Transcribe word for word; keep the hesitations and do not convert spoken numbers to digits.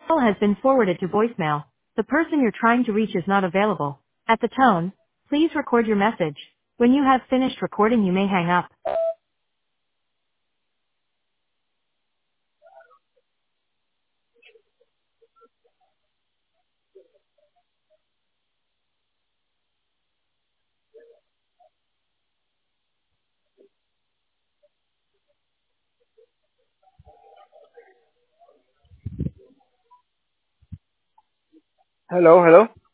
call has been forwarded to voicemail. The person you're trying to reach is not available. At the tone, please record your message. When you have finished recording, you may hang up. Hello, hello.